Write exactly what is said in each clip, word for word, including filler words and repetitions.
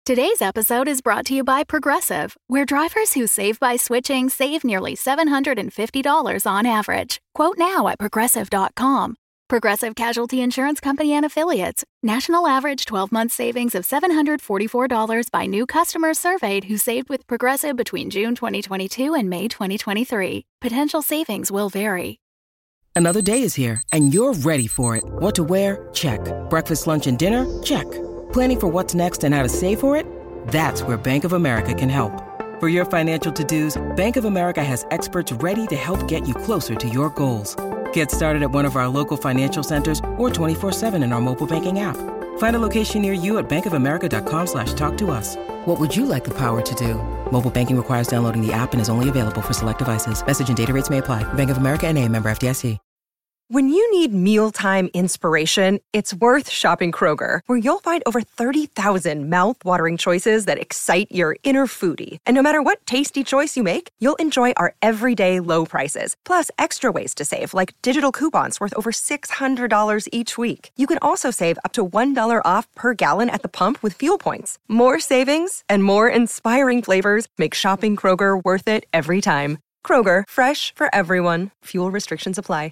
Today's episode is brought to you by Progressive, where drivers who save by switching save nearly seven hundred fifty dollars on average. Quote now at progressive dot com. Progressive Casualty Insurance Company and Affiliates. National average twelve-month savings of seven hundred forty-four dollars by new customers surveyed who saved with Progressive between June twenty twenty-two and May twenty twenty-three. Potential savings will vary. Another day is here, and you're ready for it. What to wear? Check. Breakfast, lunch, and dinner? Check. Planning for what's next and how to save for it? That's where Bank of America can help. For your financial to-dos, Bank of America has experts ready to help get you closer to your goals. Get started at one of our local financial centers or twenty-four seven in our mobile banking app. Find a location near you at bankofamerica.com slash talk to us. What would you like the power to do? Mobile banking requires downloading the app and is only available for select devices. Message and data rates may apply. Bank of America N A, member F D I C. When you need mealtime inspiration, it's worth shopping Kroger, where you'll find over thirty thousand mouth-watering choices that excite your inner foodie. And no matter what tasty choice you make, you'll enjoy our everyday low prices, plus extra ways to save, like digital coupons worth over six hundred dollars each week. You can also save up to one dollar off per gallon at the pump with fuel points. More savings and more inspiring flavors make shopping Kroger worth it every time. Kroger, fresh for everyone. Fuel restrictions apply.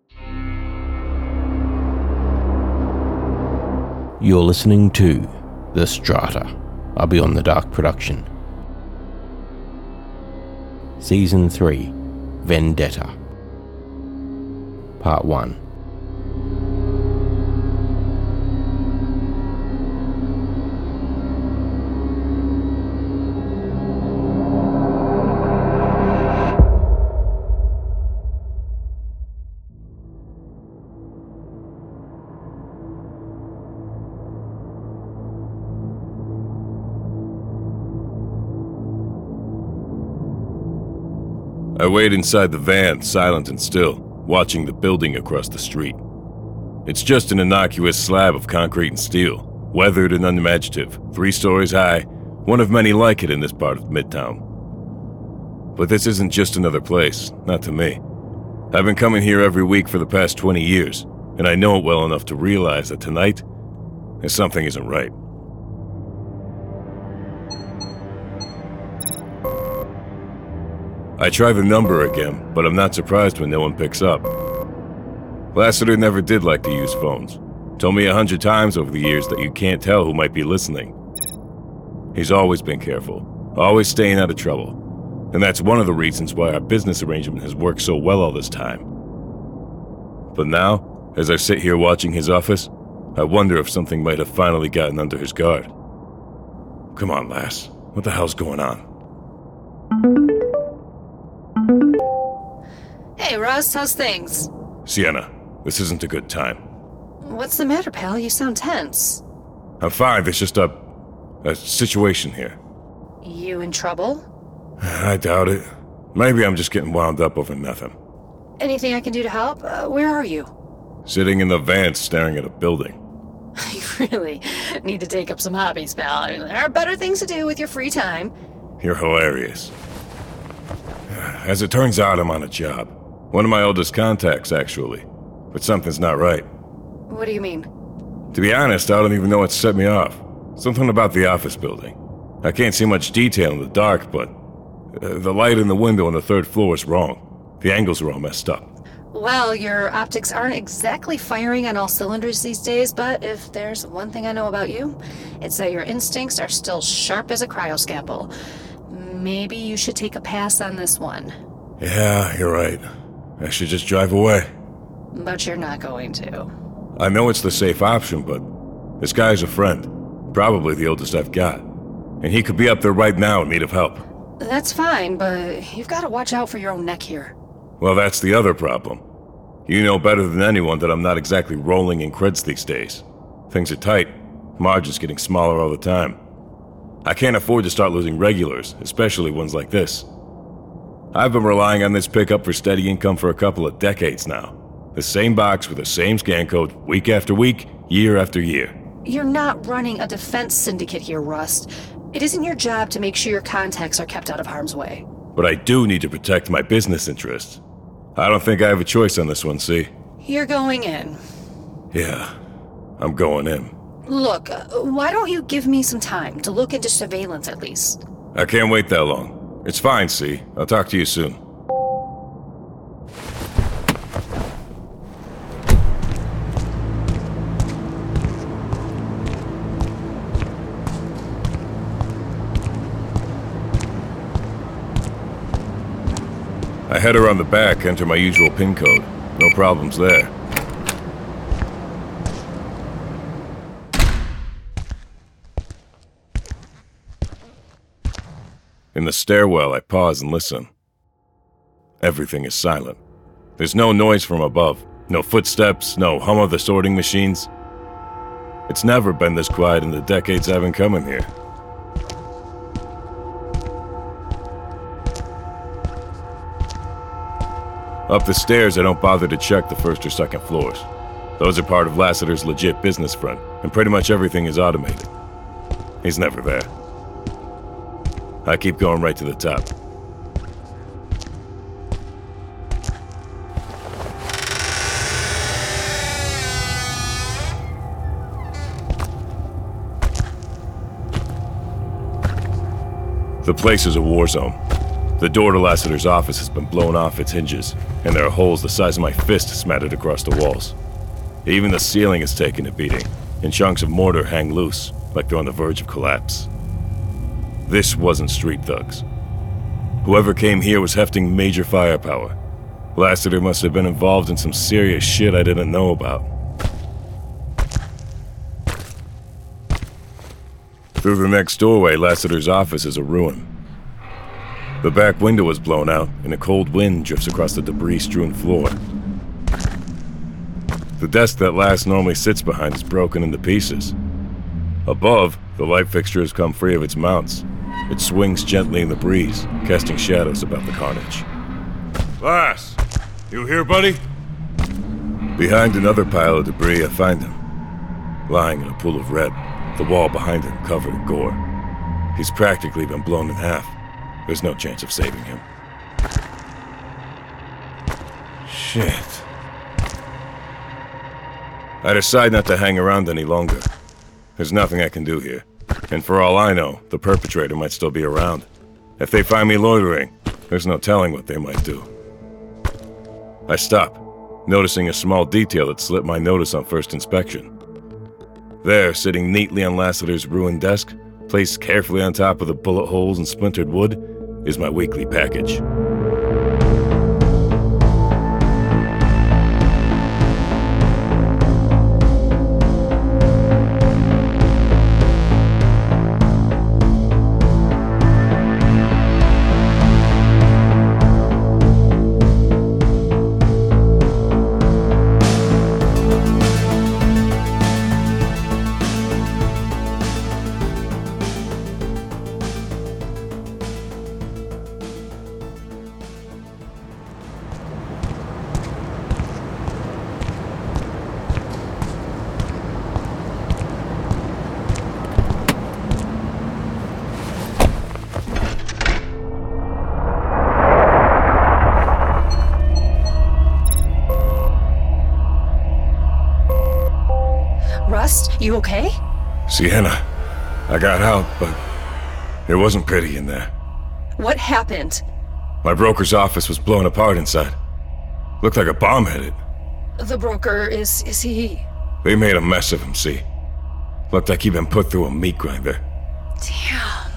You're listening to The Strata, a Beyond the Dark production. Season three, Vendetta. Part one. I wait inside the van, silent and still, watching the building across the street. It's just an innocuous slab of concrete and steel, weathered and unimaginative, three stories high, one of many like it in this part of Midtown. But this isn't just another place, not to me. I've been coming here every week for the past twenty years, and I know it well enough to realize that tonight, something isn't right. I try the number again, but I'm not surprised when no one picks up. Lassiter never did like to use phones. Told me a hundred times over the years that you can't tell who might be listening. He's always been careful, always staying out of trouble. And that's one of the reasons why our business arrangement has worked so well all this time. But now, as I sit here watching his office, I wonder if something might have finally gotten under his guard. Come on, Lass. What the hell's going on? Hey, Russ, how's things? Sienna, this isn't a good time. What's the matter, pal? You sound tense. I'm fine, there's just a... a situation here. You in trouble? I doubt it. Maybe I'm just getting wound up over nothing. Anything I can do to help? Uh, where are you? Sitting in the van staring at a building. You really need to take up some hobbies, pal. I mean, there are better things to do with your free time. You're hilarious. As it turns out, I'm on a job. One of my oldest contacts, actually. But something's not right. What do you mean? To be honest, I don't even know what set me off. Something about the office building. I can't see much detail in the dark, but uh, the light in the window on the third floor is wrong. The angles are all messed up. Well, your optics aren't exactly firing on all cylinders these days, but if there's one thing I know about you, it's that your instincts are still sharp as a cryoscalpel. Maybe you should take a pass on this one. Yeah, you're right. I should just drive away. But you're not going to. I know it's the safe option, but this guy's a friend. Probably the oldest I've got. And he could be up there right now in need of help. That's fine, but you've got to watch out for your own neck here. Well, that's the other problem. You know better than anyone that I'm not exactly rolling in creds these days. Things are tight. Margins getting smaller all the time. I can't afford to start losing regulars, especially ones like this. I've been relying on this pickup for steady income for a couple of decades now. The same box with the same scan code, week after week, year after year. You're not running a defense syndicate here, Rust. It isn't your job to make sure your contacts are kept out of harm's way. But I do need to protect my business interests. I don't think I have a choice on this one, see? You're going in. Yeah, I'm going in. Look, uh, why don't you give me some time to look into surveillance at least? I can't wait that long. It's fine, C. I'll talk to you soon. I head around the back, enter my usual PIN code. No problems there. In the stairwell, I pause and listen. Everything is silent. There's no noise from above, no footsteps, no hum of the sorting machines. It's never been this quiet in the decades I've been coming here. Up the stairs, I don't bother to check the first or second floors. Those are part of Lassiter's legit business front, and pretty much everything is automated. He's never there. I keep going right to the top. The place is a war zone. The door to Lassiter's office has been blown off its hinges, and there are holes the size of my fist smattered across the walls. Even the ceiling has taken a beating, and chunks of mortar hang loose, like they're on the verge of collapse. This wasn't street thugs. Whoever came here was hefting major firepower. Lassiter must have been involved in some serious shit I didn't know about. Through the next doorway, Lassiter's office is a ruin. The back window is blown out, and a cold wind drifts across the debris-strewn floor. The desk that Lass normally sits behind is broken into pieces. Above, the light fixture has come free of its mounts. It swings gently in the breeze, casting shadows about the carnage. Lass! You here, buddy? Behind another pile of debris, I find him. Lying in a pool of red, the wall behind him covered in gore. He's practically been blown in half. There's no chance of saving him. Shit. I decide not to hang around any longer. There's nothing I can do here. And for all I know, the perpetrator might still be around. If they find me loitering, there's no telling what they might do. I stop, noticing a small detail that slipped my notice on first inspection. There, sitting neatly on Lassiter's ruined desk, placed carefully on top of the bullet holes and splintered wood, is my weekly package. Rust, you okay? Sienna, I got out, but it wasn't pretty in there. What happened? My broker's office was blown apart inside. Looked like a bomb hit it. The broker, is is he... They made a mess of him, see? Looked like he'd been put through a meat grinder. Damn.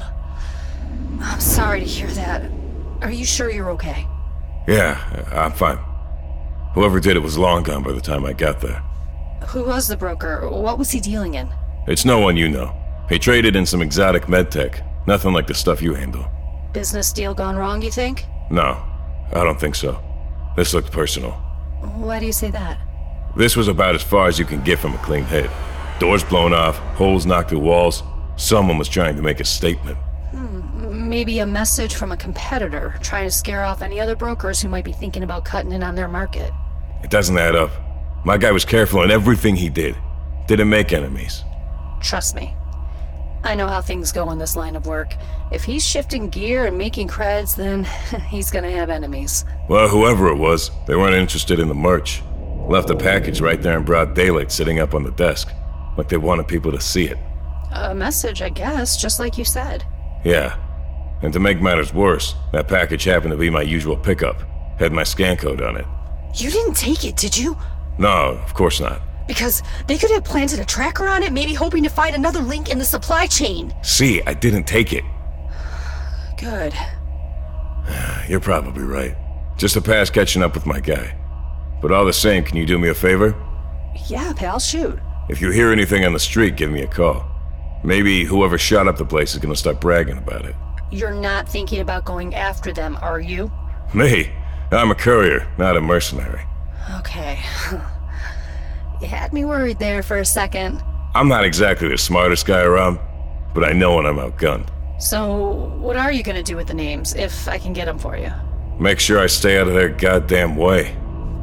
I'm sorry to hear that. Are you sure you're okay? Yeah, I'm fine. Whoever did it was long gone by the time I got there. Who was the broker? What was he dealing in? It's no one you know. He traded in some exotic medtech. Nothing like the stuff you handle. Business deal gone wrong, you think? No, I don't think so. This looked personal. Why do you say that? This was about as far as you can get from a clean hit. Doors blown off, holes knocked through walls. Someone was trying to make a statement. Hmm, maybe a message from a competitor, trying to scare off any other brokers who might be thinking about cutting in on their market. It doesn't add up. My guy was careful in everything he did. Didn't make enemies. Trust me. I know how things go in this line of work. If he's shifting gear and making creds, then he's gonna have enemies. Well, whoever it was, they weren't interested in the merch. Left the package right there in broad daylight sitting up on the desk. like they wanted people to see it. A message, I guess, just like you said. Yeah. And to make matters worse, that package happened to be my usual pickup. Had my scan code on it. You didn't take it, did you? No, of course not. Because they could have planted a tracker on it, maybe hoping to find another link in the supply chain. See, I didn't take it. Good. You're probably right. Just a past catching up with my guy. But all the same, can you do me a favor? Yeah, pal, shoot. If you hear anything on the street, give me a call. Maybe whoever shot up the place is gonna start bragging about it. You're not thinking about going after them, are you? Me? I'm a courier, not a mercenary. Okay. You had me worried there for a second. I'm not exactly the smartest guy around, but I know when I'm outgunned. So, what are you gonna do with the names, if I can get them for you? Make sure I stay out of their goddamn way.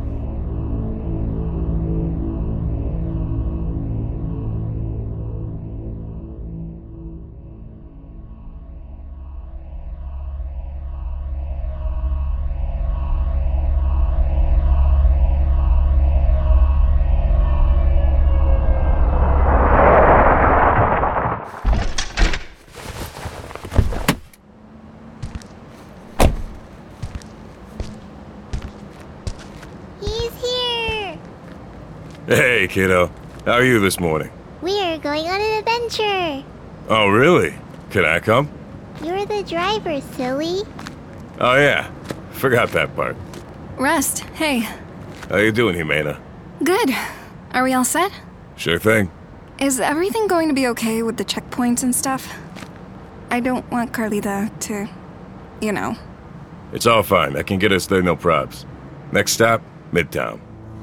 Hey, kiddo. How are you this morning? We are going on an adventure. Oh, really? Can I come? You're the driver, silly. Oh, yeah. Forgot that part. Rust, hey. How you doing, Jimena? Good. Are we all set? Sure thing. Is everything going to be okay with the checkpoints and stuff? I don't want Carlita to, you know. It's all fine. I can get us there, no probs. Next stop, Midtown.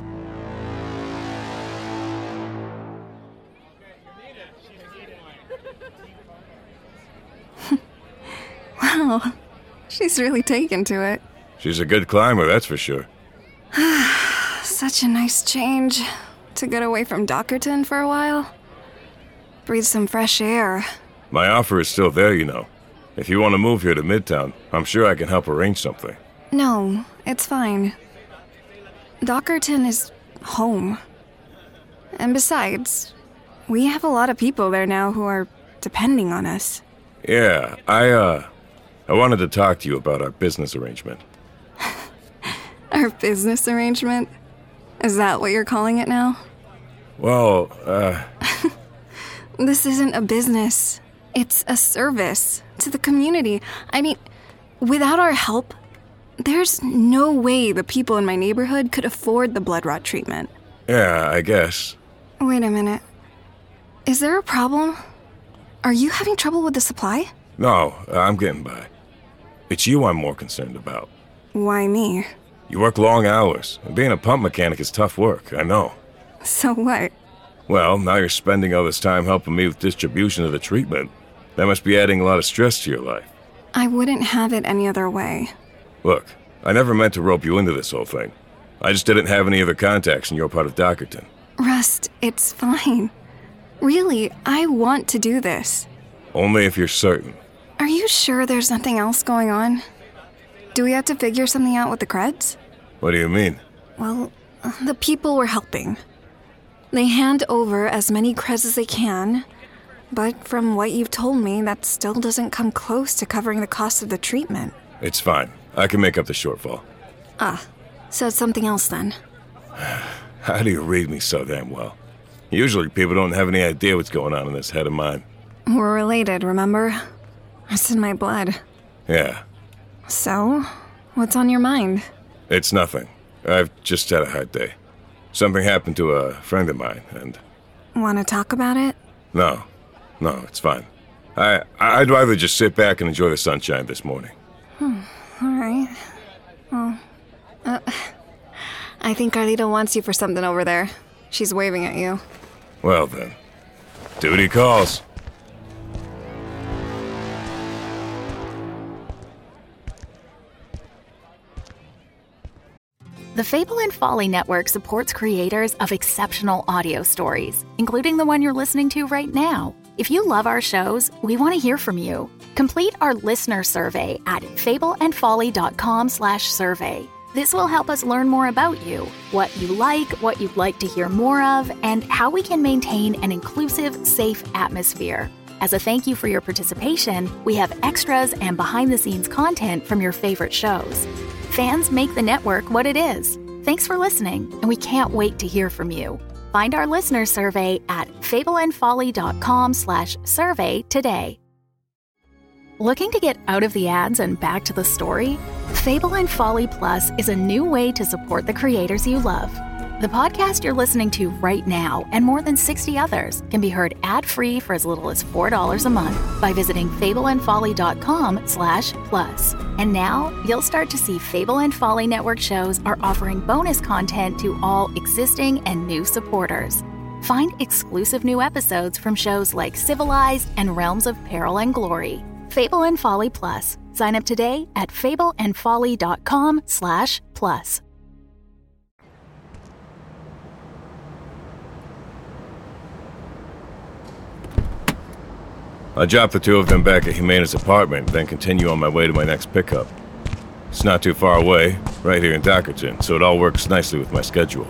Wow, she's really taken to it. She's a good climber, that's for sure. Such a nice change to get away from Dockerton for a while. Breathe some fresh air. My offer is still there, you know. If you want to move here to Midtown, I'm sure I can help arrange something. No, it's fine. Dockerton is home. And besides, we have a lot of people there now who are depending on us. Yeah, I, uh... I wanted to talk to you about our business arrangement. Our business arrangement? Is that what you're calling it now? Well, uh... This isn't a business. It's a service to the community. I mean, without our help, there's no way the people in my neighborhood could afford the blood rot treatment. Yeah, I guess. Wait a minute. Is there a problem? Are you having trouble with the supply? No, I'm getting by. It's you I'm more concerned about. Why me? You work long hours, and being a pump mechanic is tough work, I know. So what? Well, now you're spending all this time helping me with distribution of the treatment. That must be adding a lot of stress to your life. I wouldn't have it any other way. Look, I never meant to rope you into this whole thing. I just didn't have any other contacts in your part of Dockerton. Rust, it's fine. Really, I want to do this. Only if you're certain. Are you sure there's nothing else going on? Do we have to figure something out with the creds? What do you mean? Well, the people we're helping. They hand over as many creds as they can, but from what you've told me, that still doesn't come close to covering the cost of the treatment. It's fine. I can make up the shortfall. Ah, so it's something else then. How do you read me so damn well? Usually people don't have any idea what's going on in this head of mine. We're related, remember? It's in my blood. Yeah. So, what's on your mind? It's nothing. I've just had a hard day. Something happened to a friend of mine, and... Want to talk about it? No. No, it's fine. I, I'd rather just sit back and enjoy the sunshine this morning. Hmm. All right. Well, uh, I think Carlita wants you for something over there. She's waving at you. Well then. Duty calls. The Fable and Folly Network supports creators of exceptional audio stories, including the one you're listening to right now. If you love our shows, we want to hear from you. Complete our listener survey at fableandfolly.com slash survey. This will help us learn more about you, what you like, what you'd like to hear more of, and how we can maintain an inclusive, safe atmosphere. As a thank you for your participation, we have extras and behind-the-scenes content from your favorite shows. Fans make the network what it is. Thanks for listening, and we can't wait to hear from you. Find our listener survey at fableandfolly.com slash survey today. Looking to get out of the ads and back to the story? Fable and Folly Plus is a new way to support the creators you love. The podcast you're listening to right now and more than sixty others can be heard ad-free for as little as four dollars a month by visiting fableandfolly.com slash plus. And now you'll start to see Fable and Folly Network shows are offering bonus content to all existing and new supporters. Find exclusive new episodes from shows like Civilized and Realms of Peril and Glory. Fable and Folly Plus. Sign up today at fableandfolly.com slash plus. I drop the two of them back at Jimena's apartment, then continue on my way to my next pickup. It's not too far away, right here in Dockerton, so it all works nicely with my schedule.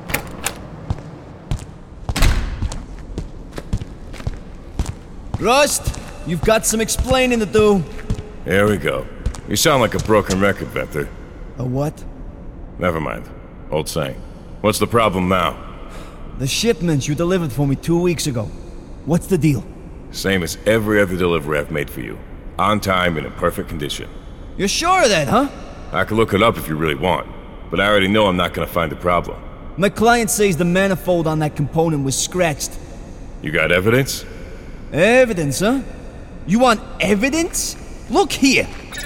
Rust, you've got some explaining to do. Here we go. You sound like a broken record, Venter. A what? Never mind. Old saying. What's the problem now? The shipments you delivered for me two weeks ago. What's the deal? Same as every other delivery I've made for you. On time and in perfect condition. You're sure of that, huh? I can look it up if you really want, but I already know I'm not gonna find the problem. My client says the manifold on that component was scratched. You got evidence? Evidence, huh? You want evidence? Look here!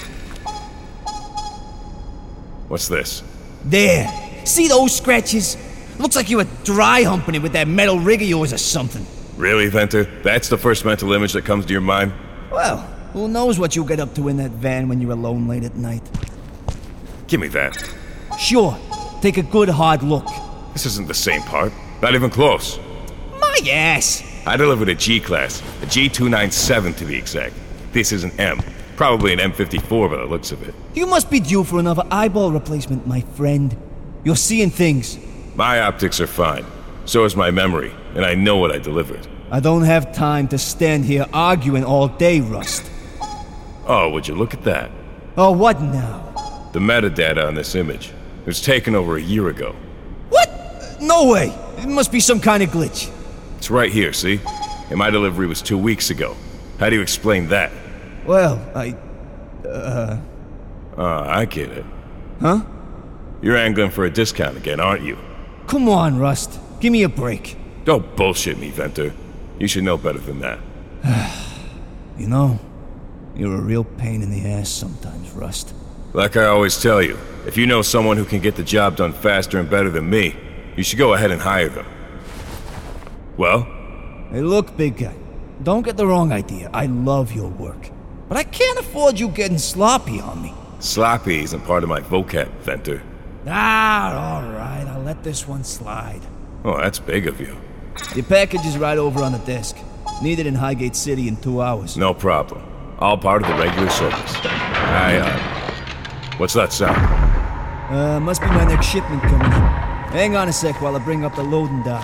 What's this? There! See those scratches? Looks like you were dry humping it with that metal rig of yours or something. Really, Venter? That's the first mental image that comes to your mind? Well, who knows what you'll get up to in that van when you're alone late at night. Give me that. Sure. Take a good hard look. This isn't the same part. Not even close. My ass! I delivered a G-Class, a G two ninety-seven to be exact. This is an M. Probably an M fifty-four by the looks of it. You must be due for another eyeball replacement, my friend. You're seeing things. My optics are fine. So is my memory, and I know what I delivered. I don't have time to stand here arguing all day, Rust. Oh, would you look at that? Oh, what now? The metadata on this image. It was taken over a year ago. What? No way! It must be some kind of glitch. It's right here, see? And my delivery was two weeks ago. How do you explain that? Well, I... Uh... Ah, I get it. Huh? You're angling for a discount again, aren't you? Come on, Rust. Give me a break. Don't bullshit me, Venter. You should know better than that. You know, you're a real pain in the ass sometimes, Rust. Like I always tell you, if you know someone who can get the job done faster and better than me, you should go ahead and hire them. Well? Hey, look, big guy. Don't get the wrong idea. I love your work. But I can't afford you getting sloppy on me. Sloppy isn't part of my vocab, Venter. Ah, all right. I'll let this one slide. Oh, that's big of you. Your package is right over on the desk. Needed in Highgate City in two hours. No problem. All part of the regular service. I, uh... What's that sound? Uh, must be my next shipment coming in. Hang on a sec while I bring up the loading dock.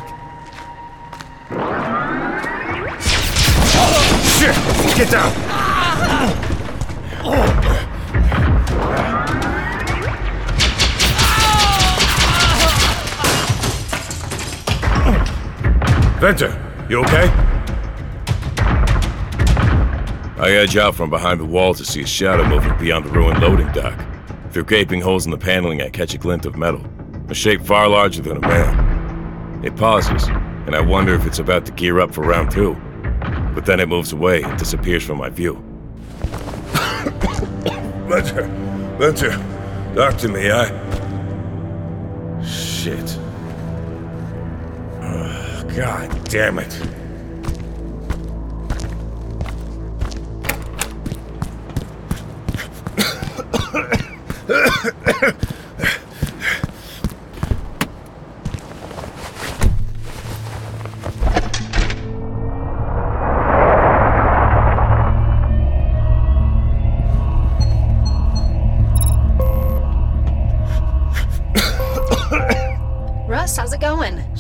Oh, shit! Get down! Venter, you okay? I edge out from behind the wall to see a shadow moving beyond the ruined loading dock. Through gaping holes in the paneling, I catch a glint of metal, a shape far larger than a man. It pauses, and I wonder if it's about to gear up for round two. But then it moves away and disappears from my view. Venter, Venter, talk to me, I... Shit. Ugh, God damn it.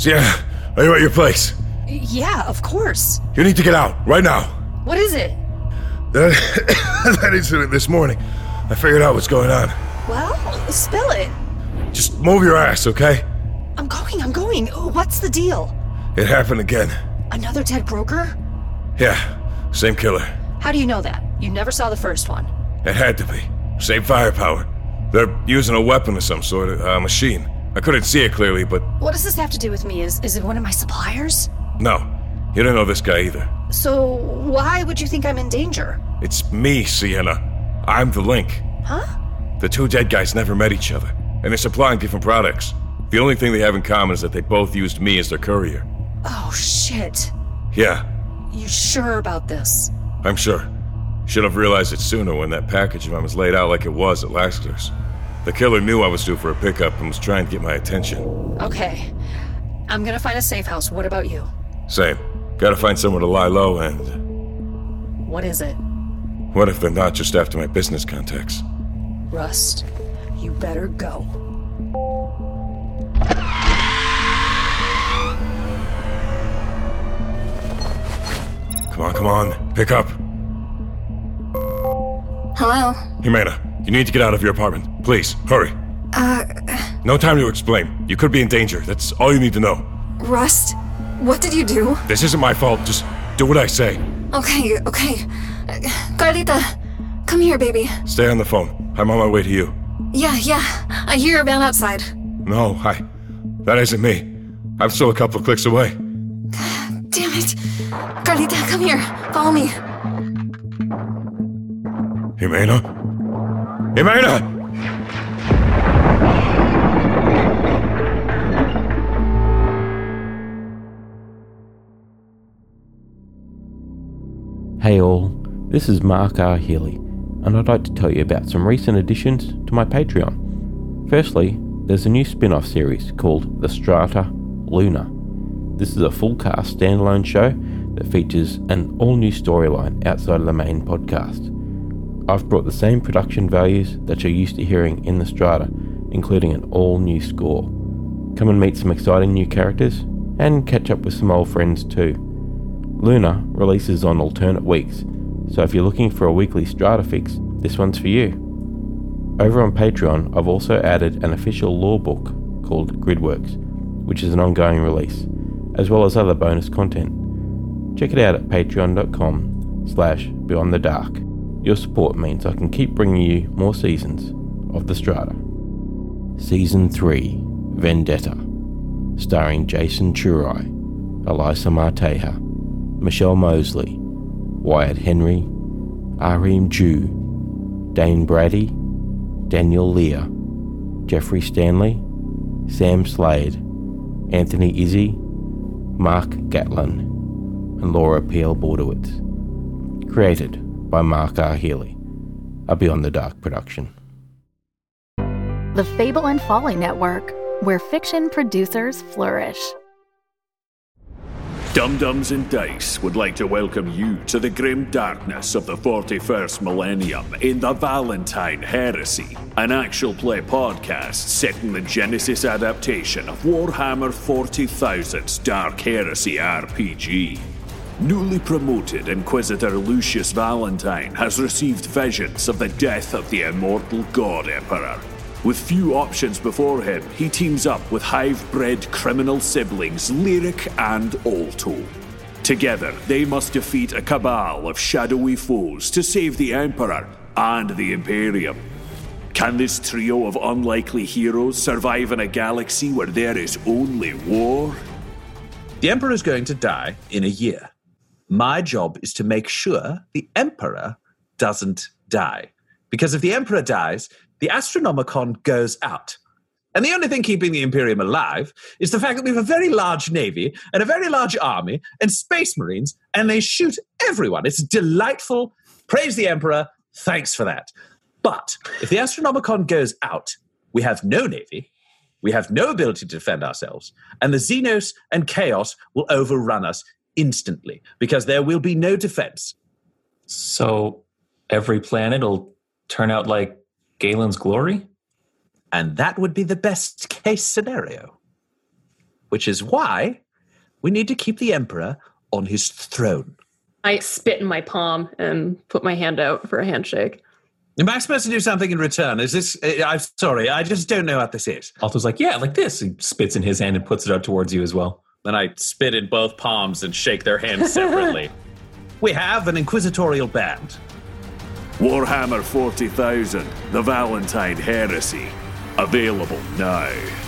Sienna, are you at your place? Yeah, of course. You need to get out, right now. What is it? That, that incident this morning. I figured out what's going on. Well, spill it. Just move your ass, okay? I'm going, I'm going. What's the deal? It happened again. Another Ted Broker? Yeah, same killer. How do you know that? You never saw the first one. It had to be. Same firepower. They're using a weapon of some sort, a machine. I couldn't see it clearly, but... What does this have to do with me? Is, is it one of my suppliers? No, you don't know this guy either. So why would you think I'm in danger? It's me, Sienna. I'm the link. Huh? The two dead guys never met each other, and they're supplying different products. The only thing they have in common is that they both used me as their courier. Oh, shit. Yeah. You sure about this? I'm sure. Should have realized it sooner when that package of mine was laid out like it was at Lassiter's. The killer knew I was due for a pickup and was trying to get my attention. Okay. I'm gonna find a safe house. What about you? Same. Gotta find somewhere to lie low and... What is it? What if they're not just after my business contacts? Rust, you better go. Come on, come on. Pick up. Hello? Jimena, you need to get out of your apartment. Please, hurry. Uh... No time to explain. You could be in danger. That's all you need to know. Rust, what did you do? This isn't my fault. Just do what I say. Okay, okay. Uh, Carlita, come here, baby. Stay on the phone. I'm on my way to you. Yeah, yeah. I hear a man outside. No, I... That isn't me. I'm still a couple of clicks away. Damn it. Carlita, come here. Follow me. Jimena? Jimena! Hey all, this is Mark R. Healy, and I'd like to tell you about some recent additions to my Patreon. Firstly, there's a new spin-off series called The Strata Luna. This is a full-cast standalone show that features an all-new storyline outside of the main podcast. I've brought the same production values that you're used to hearing in The Strata, including an all-new score. Come and meet some exciting new characters, and catch up with some old friends too. Luna releases on alternate weeks, so if you're looking for a weekly Strata fix, this one's for you. Over on Patreon, I've also added an official lore book called Gridworks, which is an ongoing release, as well as other bonus content. Check it out at patreon.com slash beyond the dark. Your support means I can keep bringing you more seasons of The Strata. Season three, Vendetta, starring Jason Churai, Elisa Marteja, Michelle Mosley, Wyatt Henry, Areem Jew, Dane Brady, Daniel Lear, Jeffrey Stanley, Sam Slade, Anthony Izzy, Mark Gatlin, and Laura P L Bordowitz. Created by Mark R. Healy, a Beyond the Dark production. The Fable and Folly Network, where fiction producers flourish. Dum-Dums and Dice would like to welcome you to the grim darkness of the forty-first millennium in the Valentine Heresy, an actual play podcast set in the Genesis adaptation of Warhammer forty thousand's Dark Heresy R P G. Newly promoted Inquisitor Lucius Valentine has received visions of the death of the immortal God Emperor. With few options before him, he teams up with hive-bred criminal siblings Lyric and Alto. Together, they must defeat a cabal of shadowy foes to save the Emperor and the Imperium. Can this trio of unlikely heroes survive in a galaxy where there is only war? The Emperor is going to die in a year. My job is to make sure the Emperor doesn't die. Because if the Emperor dies, the Astronomicon goes out. And the only thing keeping the Imperium alive is the fact that we have a very large navy and a very large army and space marines, and they shoot everyone. It's delightful. Praise the Emperor. Thanks for that. But if the Astronomicon goes out, we have no navy, we have no ability to defend ourselves, and the Xenos and Chaos will overrun us instantly because there will be no defense. So every planet will turn out like Galen's Glory? And that would be the best case scenario. which is why we need to keep the Emperor on his throne. I spit in my palm and put my hand out for a handshake. Am I supposed to do something in return? Is this... I'm sorry, I just don't know what this is. Alto's like, yeah, like this. He spits in his hand and puts it out towards you as well. Then I spit in both palms and shake their hands separately. We have an inquisitorial band. Warhammer forty thousand, The Valentine Heresy. Available now.